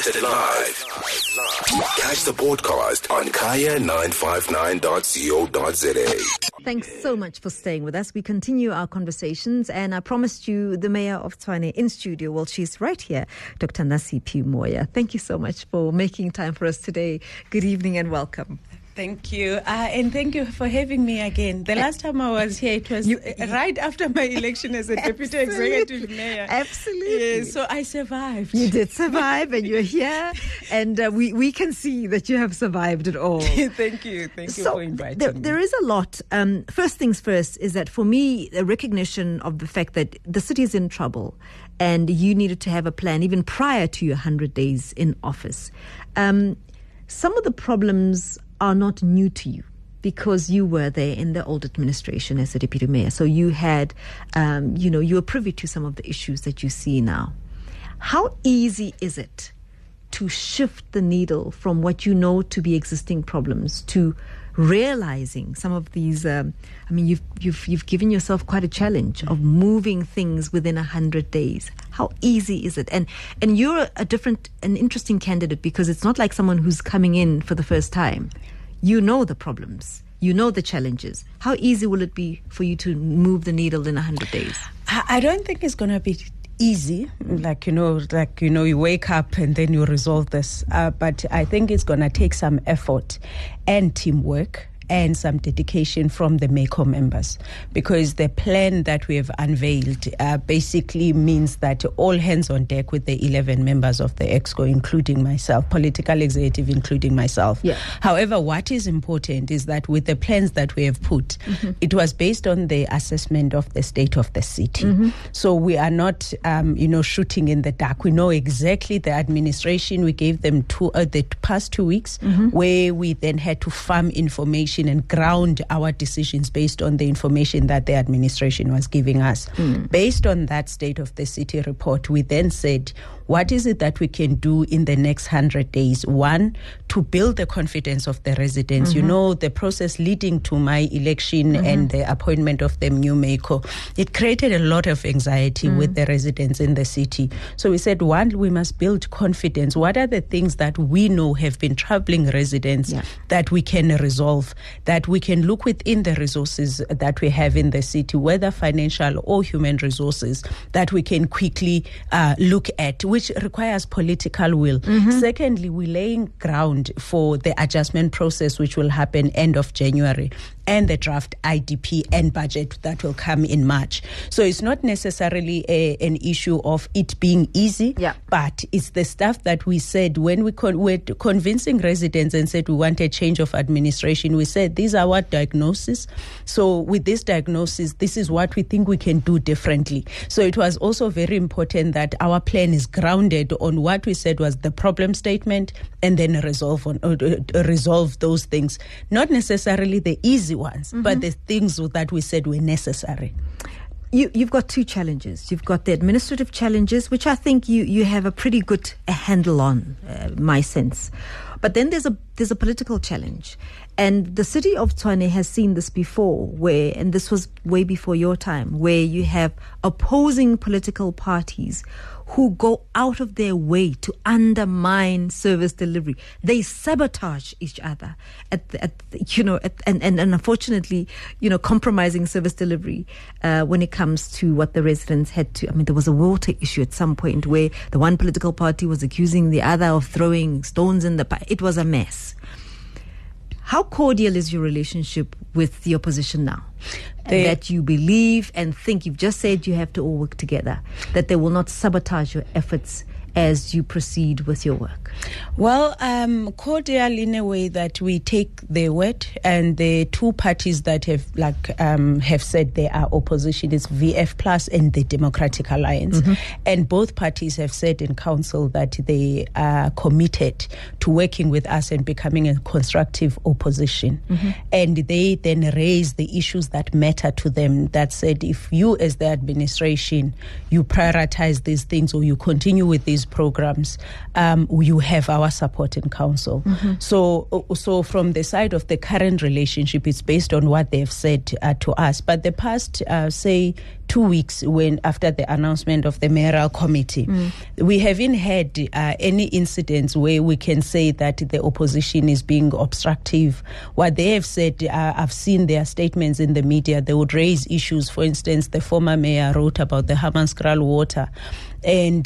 Broadcasted live. Catch the podcast on kaya959.co.za. Thanks so much for staying with us. We continue our conversations, and I promised you the Mayor of Tshwane in studio. Well, she's right here, Dr. Nasiphi Moya. Thank you so much for making time for us today. Good evening and welcome. Thank you. And thank you for having me again. The last time I was here, it was right after my election as a deputy executive mayor. Absolutely. Yeah, so I survived. You did survive, and you're here, and we can see that you have survived it all. Thank you. Thank you for inviting me. There is a lot. First things first is that for me, the recognition of the fact that the city is in trouble and you needed to have a plan even prior to your 100 days in office. Some of the problems are not new to you because you were there in the old administration as a deputy mayor. So you had, you were privy to some of the issues that you see now. How easy is it to shift the needle from what you know to be existing problems to realizing some of these? You've given yourself quite a challenge of moving things within 100 days. How easy is it? And you're an interesting candidate because it's not like someone who's coming in for the first time. You know the problems. You know the challenges. How easy will it be for you to move the needle in 100 days? I don't think it's going to be easy, you wake up and then you resolve this. But I think it's going to take some effort and teamwork and some dedication from the MECO members, because the plan that we have unveiled basically means that all hands on deck with the 11 members of the EXCO, including myself, political executive, including myself. Yeah. However, what is important is that with the plans that we have put, it was based on the assessment of the state of the city. So we are not, shooting in the dark. We know exactly the administration. We gave them the past 2 weeks where we then had to farm information and ground our decisions based on the information that the administration was giving us. Based on that state of the city report, we then said, what is it that we can do in the next 100 days? One, to build the confidence of the residents. The process leading to my election and the appointment of the new MECO, it created a lot of anxiety with the residents in the city. So we said, one, we must build confidence. What are the things that we know have been troubling residents that we can resolve, that we can look within the resources that we have in the city, whether financial or human resources, that we can quickly look at, which requires political will. Secondly, we're laying ground for the adjustment process, which will happen end of January, and the draft IDP and budget that will come in March. So it's not necessarily an issue of it being easy, but it's the stuff that we said when we're convincing residents and said we want a change of administration. We said these are our diagnoses. So with this diagnosis, this is what we think we can do differently. So it was also very important that our plan is grounded on what we said was the problem statement, and then resolve those things. Not necessarily the easy ones, but the things that we said were necessary. You've got two challenges. You've got the administrative challenges, which I think you have a pretty good handle on, my sense. But then there's a political challenge. And the city of Tshwane has seen this before, and this was way before your time, where you have opposing political parties who go out of their way to undermine service delivery. They sabotage each other and unfortunately, compromising service delivery when it comes to what the residents had to. There was a water issue at some point where the one political party was accusing the other of throwing stones in the pipe. It was a mess. How cordial is your relationship with the opposition now? That you believe and think, you've just said you have to all work together, that they will not sabotage your efforts as you proceed with your work? Well, cordial in a way that we take their word, and the two parties that have said they are opposition is VF Plus and the Democratic Alliance. And both parties have said in council that they are committed to working with us and becoming a constructive opposition. And they then raise the issues that matter to them, that said, if you as the administration, you prioritize these things or you continue with these programs, you have our support in council. So from the side of the current relationship, it's based on what they've said to us. But the past, say, 2 weeks after the announcement of the mayoral committee. We haven't had any incidents where we can say that the opposition is being obstructive. What they have said, I've seen their statements in the media. They would raise issues. For instance, the former mayor wrote about the Hammanskraal water. And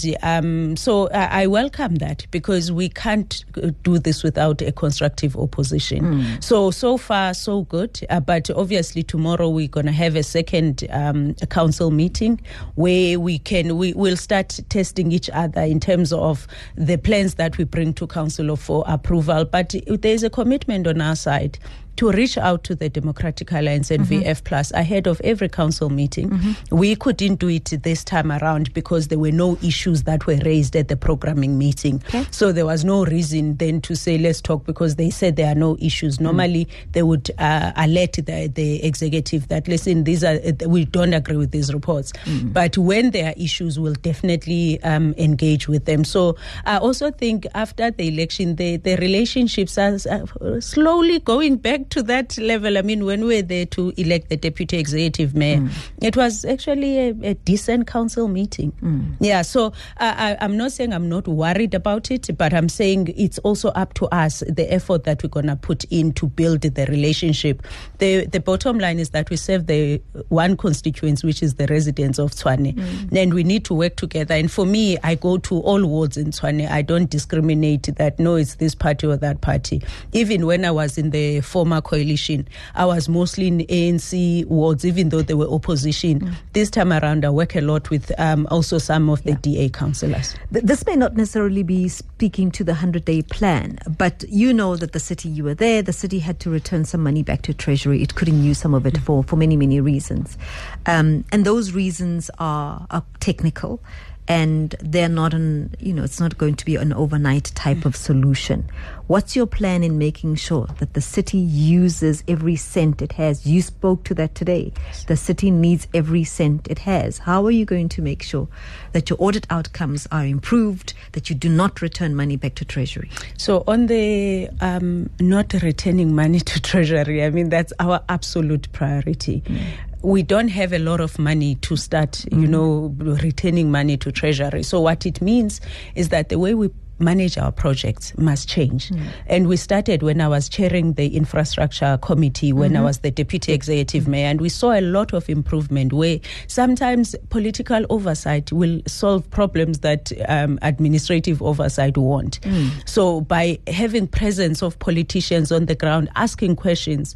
so I welcome that, because we can't do this without a constructive opposition. So far, so good. But obviously, tomorrow we're going to have a second council meeting where we'll start testing each other in terms of the plans that we bring to council for approval. But there's a commitment on our side to reach out to the Democratic Alliance and VF Plus ahead of every council meeting. We couldn't do it this time around because there were no issues that were raised at the programming meeting. Okay. So there was no reason then to say, let's talk, because they said there are no issues. Normally, they would alert the executive that, listen, we don't agree with these reports. But when there are issues, we'll definitely engage with them. So I also think after the election, the relationships are slowly going back to that level. I mean, when we were there to elect the deputy executive mayor, it was actually a decent council meeting. Yeah, so I'm not saying I'm not worried about it, but I'm saying it's also up to us, the effort that we're going to put in to build the relationship. The bottom line is that we serve the one constituency, which is the residents of Tshwane, and we need to work together. And for me, I go to all wards in Tshwane. I don't discriminate that, no, it's this party or that party. Even when I was in the former coalition, I was mostly in ANC wards, even though they were opposition. This time around, I work a lot with also some of the DA councillors. This may not necessarily be speaking to the 100-day plan, but you know that the city, you were there, the city had to return some money back to Treasury. It couldn't use some of it for many, many reasons. And those reasons are technical. And they're not it's not going to be an overnight type of solution. What's your plan in making sure that the city uses every cent it has? You spoke to that today. The city needs every cent it has. How are you going to make sure that your audit outcomes are improved, that you do not return money back to Treasury? So on the not returning money to Treasury, I mean, that's our absolute priority. We don't have a lot of money to start, returning money to Treasury. So what it means is that the way we manage our projects must change. And we started when I was chairing the infrastructure committee, when I was the deputy executive mayor, and we saw a lot of improvement where sometimes political oversight will solve problems that administrative oversight won't. So by having presence of politicians on the ground asking questions,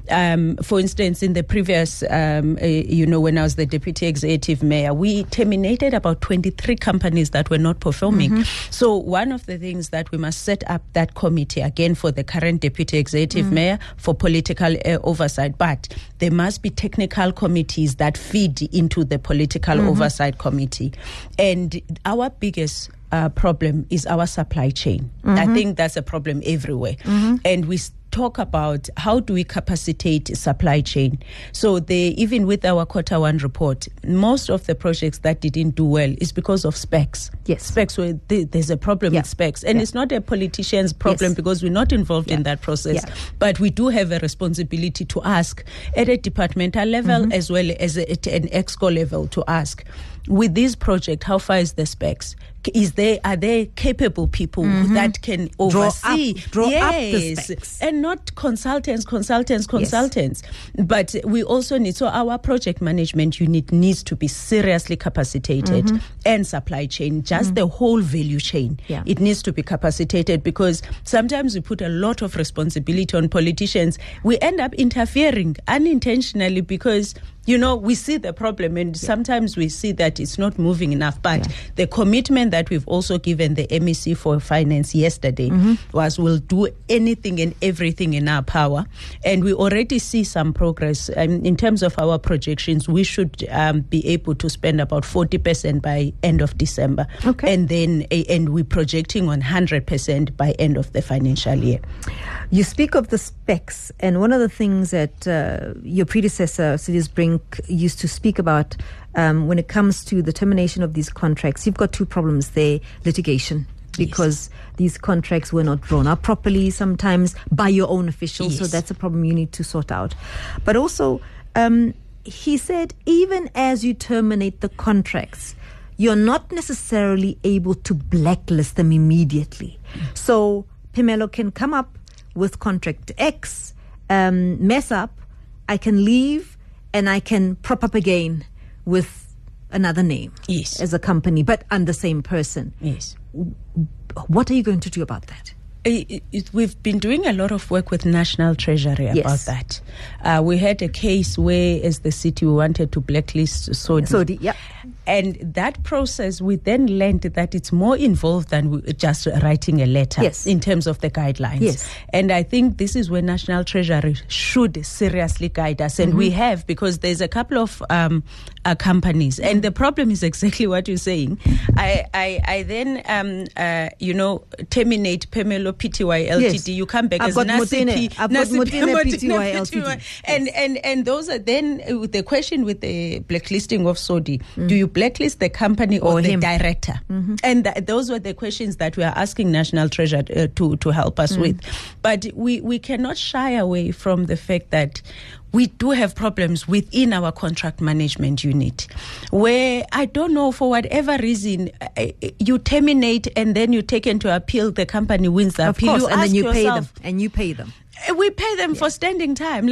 for instance, in the previous, when I was the deputy executive mayor, we terminated about 23 companies that were not performing. So one of the things that we must set up that committee again for the current deputy executive mayor for political oversight, but there must be technical committees that feed into the political oversight committee. And our biggest problem is our supply chain. I think that's a problem everywhere. And we talk about how do we capacitate supply chain. So even with our quarter one report, most of the projects that didn't do well is because of specs. Yes. Specs, where there's a problem with specs. And it's not a politician's problem because we're not involved in that process. But we do have a responsibility to ask at a departmental level as well as at an EXCO level to ask, with this project, how far is the specs? Are there capable people that can oversee? Draw up the specs. And not consultants. But we also need, so our project management unit needs to be seriously capacitated, and supply chain, just the whole value chain. It needs to be capacitated, because sometimes we put a lot of responsibility on politicians. We end up interfering unintentionally because we see the problem, and sometimes we see that it's not moving enough. But the commitment that we've also given the MEC for Finance yesterday was we'll do anything and everything in our power. And we already see some progress. In terms of our projections, we should be able to spend about 40% by end of December. Okay. And we're projecting on 100% by end of the financial year. You speak of the specs, and one of the things that your predecessor, Sidious Brink, used to speak about when it comes to the termination of these contracts, you've got two problems there. Litigation, because these contracts were not drawn up properly, sometimes by your own officials, so that's a problem you need to sort out. But also, he said, even as you terminate the contracts, you're not necessarily able to blacklist them immediately. So Phemelo can come up with contract X, mess up, I can leave, and I can prop up again with another name as a company, but under the same person. Yes. What are you going to do about that? We've been doing a lot of work with National Treasury about that. We had a case where, as the city, we wanted to blacklist Sodi. Yeah. And that process, we then learned that it's more involved than just writing a letter in terms of the guidelines. Yes. And I think this is where National Treasury should seriously guide us. And we have, because there's a couple of companies. And the problem is exactly what you're saying. I then, terminate Phemelo PTY Ltd. Yes. You come back I've as got Motene PTY Ltd. And those are then the question with the blacklisting of Sodi. Do you blacklist the company or the director? And those were the questions that we are asking National Treasury to help us with. But we cannot shy away from the fact that we do have problems within our contract management unit where, I don't know, for whatever reason, you terminate and then you take into appeal, the company wins the appeal. Of course, and then you yourself, pay them. And you pay them. We pay them for standing time.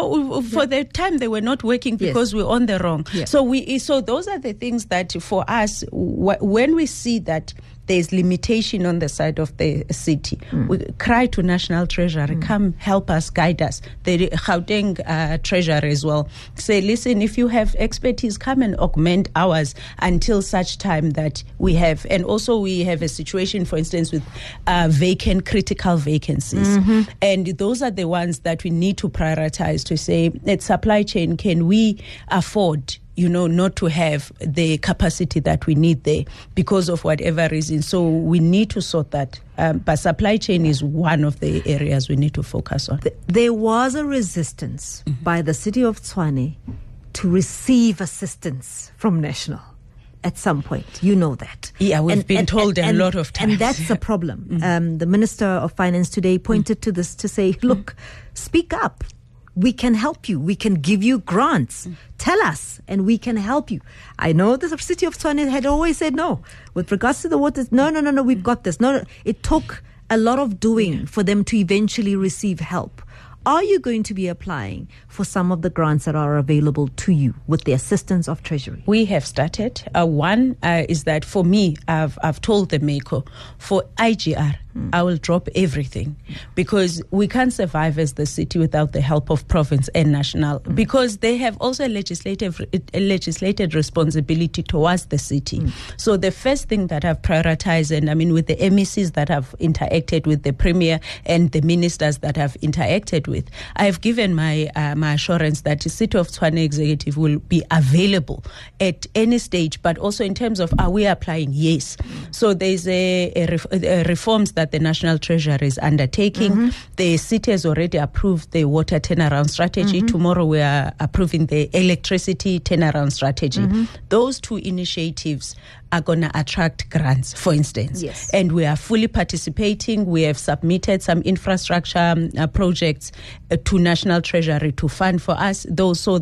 For the time they were not working because we're on the wrong. Yeah. So those are the things that for us, when we see that there's limitation on the side of the city, we cry to National Treasury, come help us, guide us. The Gauteng Treasury as well. Say, listen, if you have expertise, come and augment ours until such time that we have. And also we have a situation, for instance, with vacant, critical vacancies. And those are the ones that we need to prioritize to say, at supply chain, can we afford not to have the capacity that we need there because of whatever reason. So we need to sort that. But supply chain is one of the areas we need to focus on. There was a resistance by the city of Tshwane to receive assistance from National at some point. You know that. Yeah, we've been told a lot of times. And that's a problem. The Minister of Finance today pointed to this to say, look, speak up. We can help you. We can give you grants. Tell us, and we can help you. I know the city of Tshwane had always said no. With regards to the waters, no, we've got this. No, it took a lot of doing for them to eventually receive help. Are you going to be applying for some of the grants that are available to you with the assistance of Treasury? We have started. One is that for me, I've told the MECO, for IGR, I will drop everything because we can't survive as the city without the help of province and national because they have also a legislated responsibility towards the city. So the first thing that I've prioritized, and I mean with the MECs that have interacted with the Premier and the ministers that have interacted with, I've given my assurance that the City of Tshwane Executive will be available at any stage, but also in terms of are we applying? Yes. So there's a reforms that the National Treasury is undertaking. The city has already approved the water turnaround strategy. Tomorrow we are approving the electricity turnaround strategy. Those two initiatives are going to attract grants, for instance. Yes. And we are fully participating. We have submitted some infrastructure projects to National Treasury to fund for us, so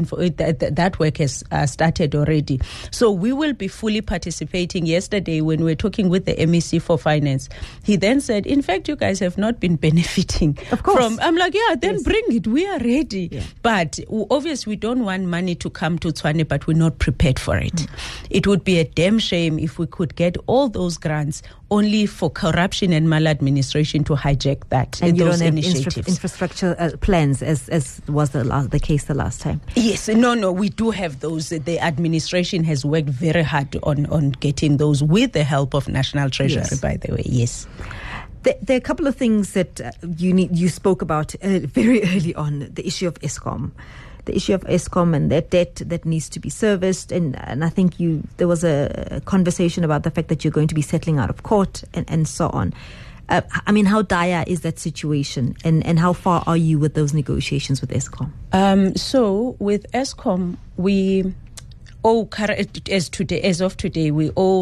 that work has started already. So we will be fully participating. Yesterday, when we were talking with the MEC for Finance, he then said, in fact, you guys have not been benefiting from. I'm like, then bring it. We are ready. Yeah. But obviously, we don't want money to come to Tshwane, but we're not prepared for it. It would be a damn shame if we could get all those grants only for corruption and maladministration to hijack that. And you don't have infrastructure plans as was the case the last time. Yes, no, we do have those. The administration has worked very hard on getting those with the help of National Treasury, by the way. Yes. There are a couple of things that you spoke about very early on, the issue of Eskom. The issue of Eskom and that debt that needs to be serviced. And I think there was a conversation about the fact that you're going to be settling out of court and so on. I mean, how dire is that situation and how far are you with those negotiations with Eskom? So with Eskom, we owe, as of today, we owe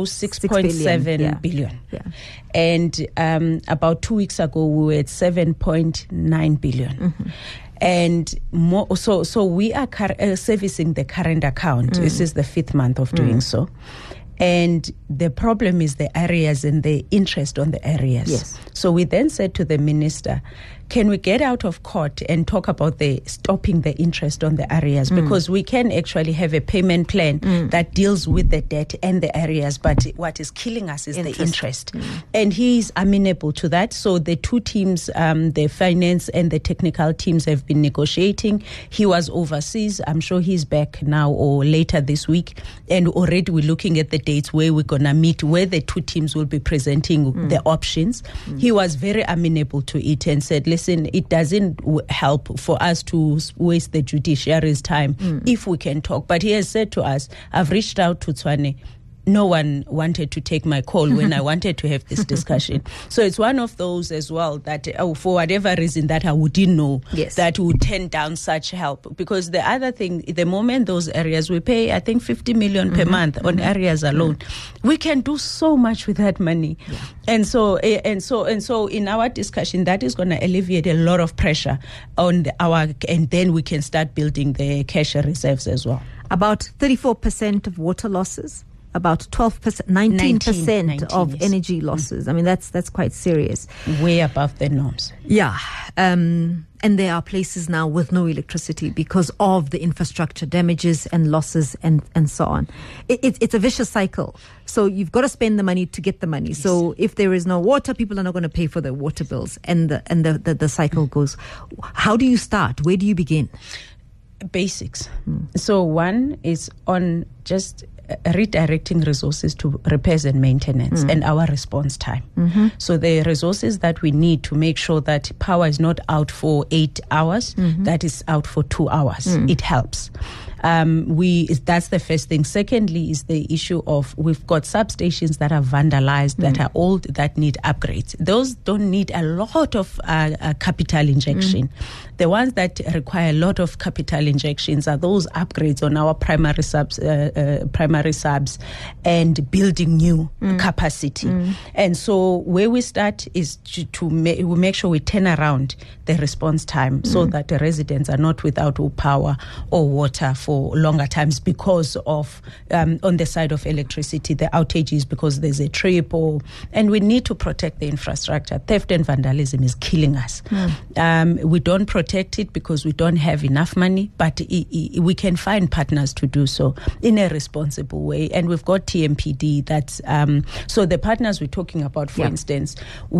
6.7 billion. Yeah. And about 2 weeks ago, we were at 7.9 billion. And more, so we are servicing the current account. This is the 5th month of doing so. And the problem is the arrears and the interest on the arrears. Yes. So we then said to the minister, can we get out of court and talk about the stopping the interest on the arrears? Because we can actually have a payment plan that deals with the debt and the arrears, but what is killing us is the interest. And he is amenable to that. So the two teams, the finance and the technical teams, have been negotiating. He was overseas. I'm sure he's back now or later this week. And already we're looking at the dates where we're going to meet, where the two teams will be presenting the options. He was very amenable to it and said, listen, it doesn't help for us to waste the judiciary's time if we can talk. But he has said to us, I've reached out to Tshwane. No one wanted to take my call when I wanted to have this discussion. So it's one of those as well that for whatever reason that I wouldn't know that would turn down such help. Because the other thing, the moment those areas, we pay, I think, 50 million per month on areas alone. We can do so much with that money. And so in our discussion, that is going to alleviate a lot of pressure on and then we can start building the cash reserves as well. About 34% of water losses. About 12%, 19% of energy losses. I mean, that's quite serious. Way above the norms. Yeah. And there are places now with no electricity because of the infrastructure damages and losses and so on. It's a vicious cycle. So you've got to spend the money to get the money. Yes. So if there is no water, people are not going to pay for their water bills, and the cycle goes. How do you start? Where do you begin? Basics. So one is on just redirecting resources to repairs and maintenance and our response time. So the resources that we need to make sure that power is not out for 8 hours, that is out for 2 hours. It helps. That's the first thing. Secondly is the issue of we've got substations that are vandalized, that are old, that need upgrades. Those don't need a lot of capital injection. The ones that require a lot of capital injections are those upgrades on our primary subs and building new capacity. And so where we start is to make sure we turn around the response time so that the residents are not without power or water for longer times because of, on the side of electricity, the outages because there's a trip and we need to protect the infrastructure. Theft and vandalism is killing us. We don't protect it because we don't have enough money, but we can find partners to do so in a responsible way. And we've got TMPD that's, so the partners we're talking about, for instance,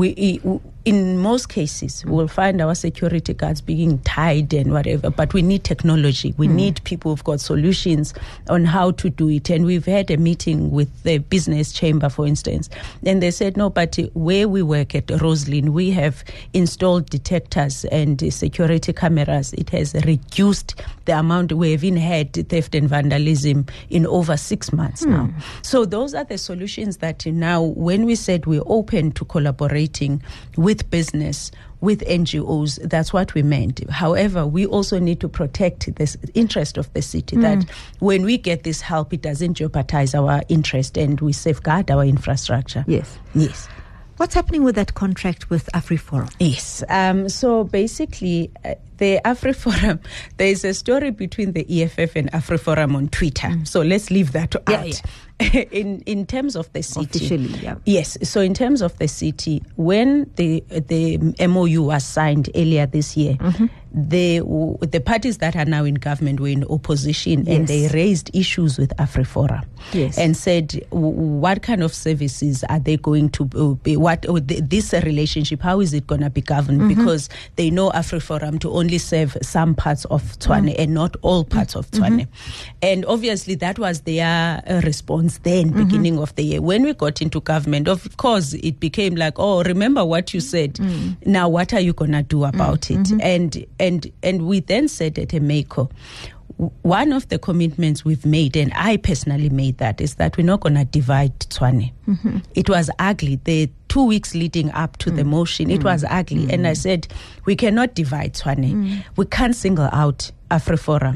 in most cases, we'll find our security guards being tied and whatever, but we need technology. We need people who've got solutions on how to do it. And we've had a meeting with the business chamber, for instance, and they said, no, but where we work at Roslyn, we have installed detectors and security cameras. It has reduced the amount. We have even had theft and vandalism in over 6 months now. So those are the solutions that now, when we said we're open to collaborating with business, with NGOs, that's what we meant. However, we also need to protect the interest of the city, that when we get this help, it doesn't jeopardize our interest and we safeguard our infrastructure. Yes. What's happening with that contract with AfriForum? Yes. So basically, the AfriForum, there is a story between the EFF and AfriForum on Twitter. So let's leave that out. In terms of the city, officially, yes. So in terms of the city, when the MOU was signed earlier this year, the parties that are now in government were in opposition, and they raised issues with AfriForum and said, what kind of services are they going to be? This relationship, how is it going to be governed? Because they know AfriForum to only serve some parts of Tshwane and not all parts of Tshwane. And obviously that was their response then, beginning of the year. When we got into government, of course, it became like, oh, remember what you said. Now, what are you going to do about it? And we then said at EMECO, one of the commitments we've made, and I personally made that, is that we're not going to divide Tshwane. It was ugly. The 2 weeks leading up to the motion, it was ugly. And I said, we cannot divide Tshwane. We can't single out AfriForum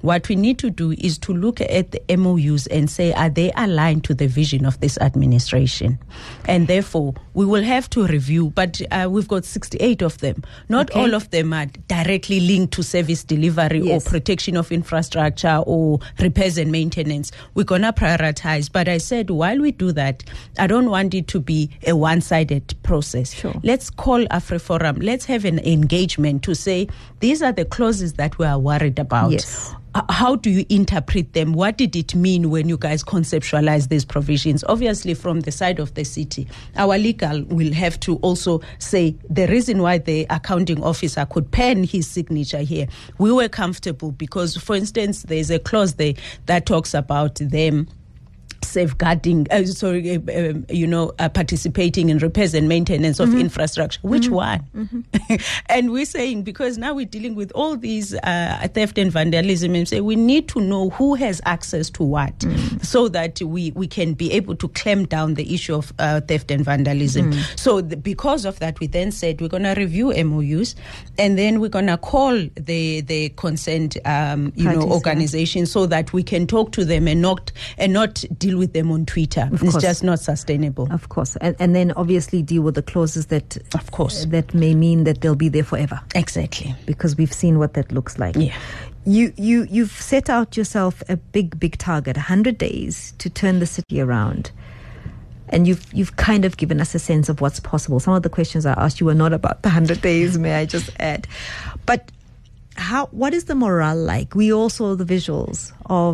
What we need to do is to look at the MOUs and say, are they aligned to the vision of this administration? And therefore, we will have to review, but we've got 68 of them. Not all of them are directly linked to service delivery or protection of infrastructure or repairs and maintenance. We're going to prioritize. But I said, while we do that, I don't want it to be a one-sided process. Sure. Let's call AfriForum. Let's have an engagement to say, these are the clauses that we are worried about. Yes. How do you interpret them? What did it mean when you guys conceptualize these provisions? Obviously, from the side of the city, our legal will have to also say the reason why the accounting officer could pen his signature here. We were comfortable because, for instance, there's a clause there that talks about them safeguarding, participating in repairs and maintenance of infrastructure. Which one? And we're saying, because now we're dealing with all these theft and vandalism, and say we need to know who has access to what, so that we can be able to clamp down the issue of theft and vandalism. So because of that, we then said we're going to review MOUs, and then we're going to call the concerned organization, so that we can talk to them and not deal with them on Twitter. It's just not sustainable. Of course. And then obviously deal with the clauses that, of course, that may mean that they'll be there forever. Exactly. Because we've seen what that looks like. Yeah. You've set out yourself a big target, 100 days to turn the city around. And you've kind of given us a sense of what's possible. Some of the questions I asked you were not about the 100 days, may I just add. But what is the morale like? We all saw the visuals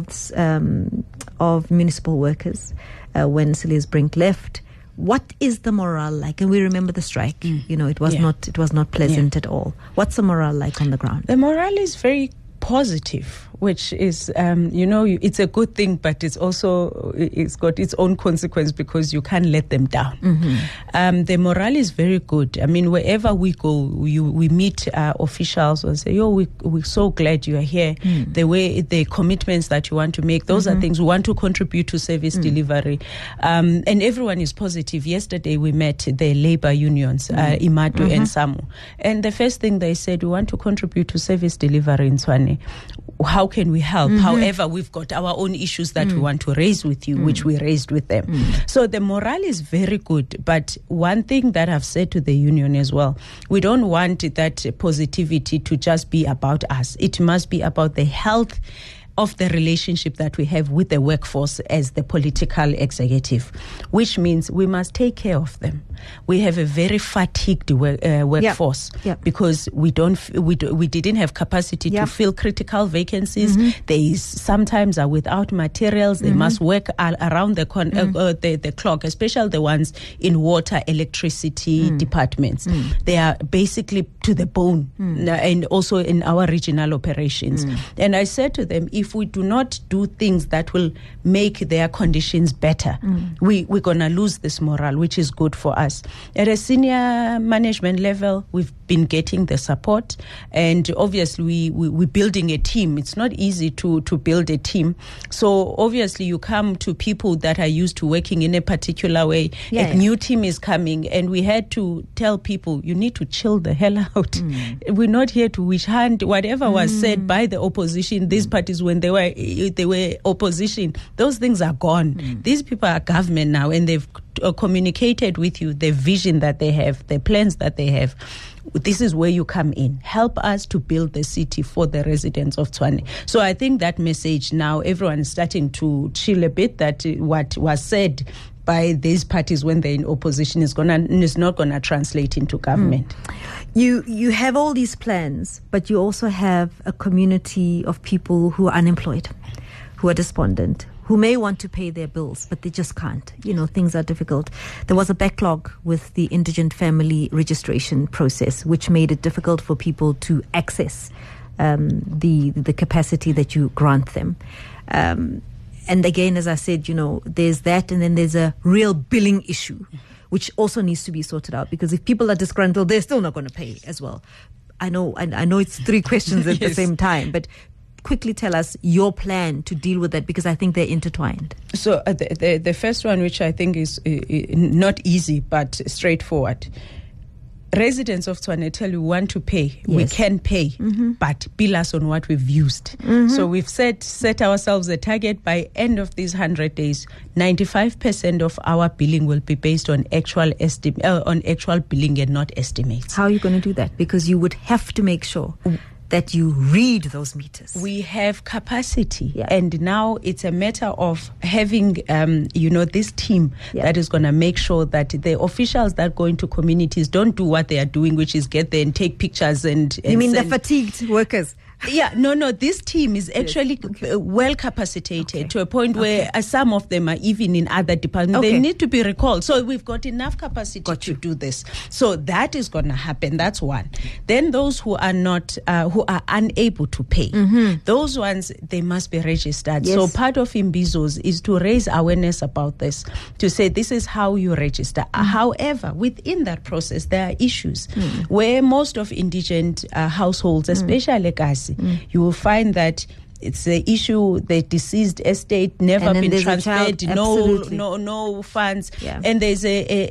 of municipal workers when Cilliers Brink left. What is the morale like? And we remember the strike. It was not pleasant at all. What's the morale like on the ground? The morale is very positive, which is, it's a good thing, but it's got its own consequence because you can't let them down. The morale is very good. I mean, wherever we go, we meet officials and say, we're so glad you are here. The commitments that you want to make, those are things we want to contribute to service delivery. And everyone is positive. Yesterday, we met the labor unions, Imadu and SAMU. And the first thing they said, we want to contribute to service delivery in Tshwane. How can we help? However, we've got our own issues that we want to raise with you, which we raised with them. So the morale is very good. But one thing that I've said to the union as well, we don't want that positivity to just be about us. It must be about the health of the relationship that we have with the workforce as the political executive, which means we must take care of them. We have a very fatigued workforce because we didn't have capacity to fill critical vacancies. They sometimes are without materials. They must work around the clock, especially the ones in water, electricity departments. They are basically to the bone, and also in our regional operations. And I said to them, if we do not do things that will make their conditions better, we're going to lose this morale, which is good for us. At a senior management level, we've been getting the support, and obviously we're building a team. It's not easy to build a team. So obviously you come to people that are used to working in a particular way. A new team is coming, and we had to tell people, you need to chill the hell out. We're not here to wish hand. Whatever was said by the opposition, these parties when they were opposition, those things are gone. These people are government now, and they've communicated with you the vision that they have, the plans that they have. This is where you come in. Help us to build the city for the residents of Tshwane. So I think that message now, everyone is starting to chill a bit, that what was said by these parties when they're in opposition is not going to translate into government. You have all these plans, but you also have a community of people who are unemployed, who are despondent, who may want to pay their bills, but they just can't. Things are difficult. There was a backlog with the indigent family registration process, which made it difficult for people to access the capacity that you grant them. And again, as I said, there's that, and then there's a real billing issue, which also needs to be sorted out, because if people are disgruntled, they're still not going to pay as well. I know it's three questions at the same time, but quickly tell us your plan to deal with that, because I think they're intertwined. So the first one, which I think is not easy but straightforward, residents of Tshwane tell you we want to pay. Yes. We can pay, but bill us on what we've used. So we've set ourselves a target by end of these 100 days. 95% of our billing will be based on actual billing and not estimates. How are you going to do that? Because you would have to make sure that you read those meters. We have capacity, Yeah. and now it's a matter of having, this team that is going to make sure that the officials that go into communities don't do what they are doing, which is get there and take pictures and You mean the send. fatigued workers? Yeah, no. This team is actually well capacitated to a point where some of them are even in other departments. Okay. They need to be recalled. So we've got enough capacity to do this. So that is going to happen. That's one. Then those who are not, who are unable to pay, those ones, they must be registered. Yes. So part of Imbizos is to raise awareness about this, to say this is how you register. However, within that process, there are issues where most of indigent households, especially Kasi, you will find that it's the issue, the deceased estate never been transferred, no funds. Yeah. And there's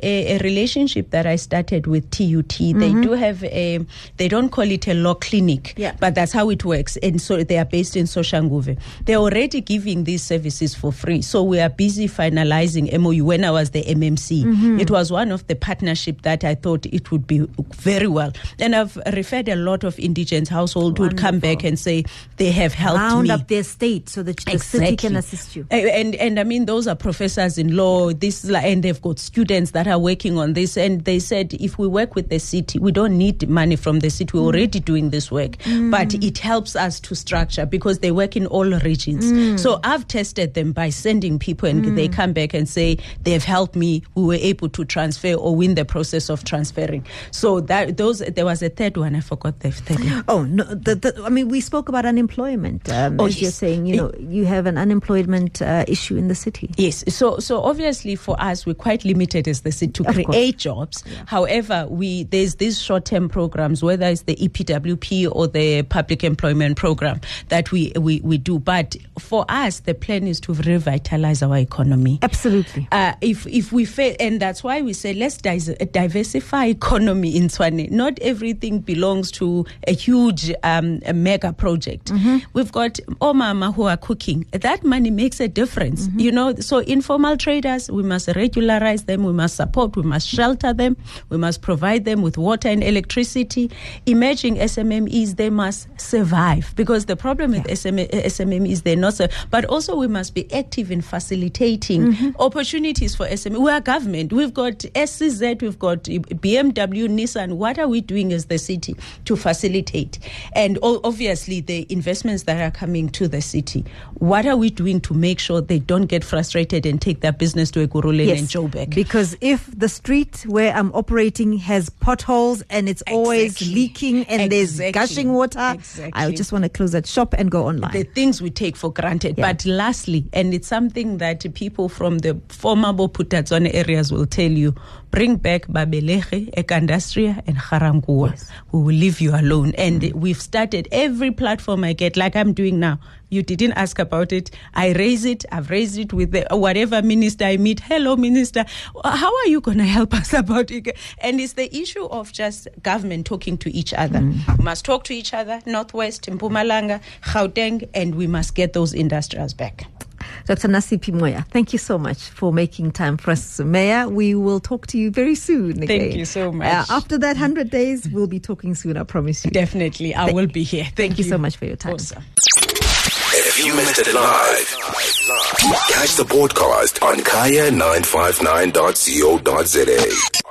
a relationship that I started with TUT. They do have they don't call it a law clinic, but that's how it works. And so they are based in Soshanguve. They're already giving these services for free. So we are busy finalizing MOU. When I was the MMC, it was one of the partnership that I thought it would be very well. And I've referred a lot of indigent households who would come back and say they have helped Round up their state so that the city can assist you. And I mean, those are professors in law, and they've got students that are working on this. And they said, if we work with the city, we don't need money from the city. We're already doing this work. But it helps us to structure because they work in all regions. So I've tested them by sending people and they come back and say, they've helped me. We were able to transfer or win the process of transferring. So there was a third one. I forgot the third one. Oh, no. I mean, we spoke about unemployment. As you're saying, you have an unemployment issue in the city. Yes. So obviously for us, we're quite limited as the city to create jobs. Yeah. However, there's these short-term programs, whether it's the EPWP or the public employment program that we do. But for us, the plan is to revitalize our economy. Absolutely. If we fail, and that's why we say let's diversify economy in Tshwane. Not everything belongs to a huge a mega project. We've got omama who are cooking. That money makes a difference, So informal traders, we must regularize them, we must support, we must shelter them, we must provide them with water and electricity. Emerging SMMEs, they must survive because the problem with SMMEs, they're not. But also we must be active in facilitating opportunities for SME. We are government. We've got SCZ, we've got BMW, Nissan. What are we doing as the city to facilitate? And obviously the investments that are coming to the city, what are we doing to make sure they don't get frustrated and take their business to Ekurhuleni and Joburg? Because if the street where I'm operating has potholes and it's always leaking and there's gushing water, I just want to close that shop and go online. The things we take for granted. Yeah. But lastly, and it's something that people from the former Bophuthatswana areas will tell you, bring back Babeleche, Ekandastria, and Garangua. Yes. We will leave you alone. And we've started every platform I get, like I'm doing now. You didn't ask about it. I raise it. I've raised it with whatever minister I meet. Hello, minister. How are you going to help us about it? And it's the issue of just government talking to each other. We must talk to each other, Northwest, Mpumalanga, Gauteng, and we must get those industrials back. Dr. Nasiphi Moya, thank you so much for making time for us, Mayor. We will talk to you very soon again. Thank you so much. After that 100 days, we'll be talking soon, I promise you. Definitely. I will be here. Thank you so much for your time. Awesome. If you missed it live, catch the podcast on kaya959.co.za.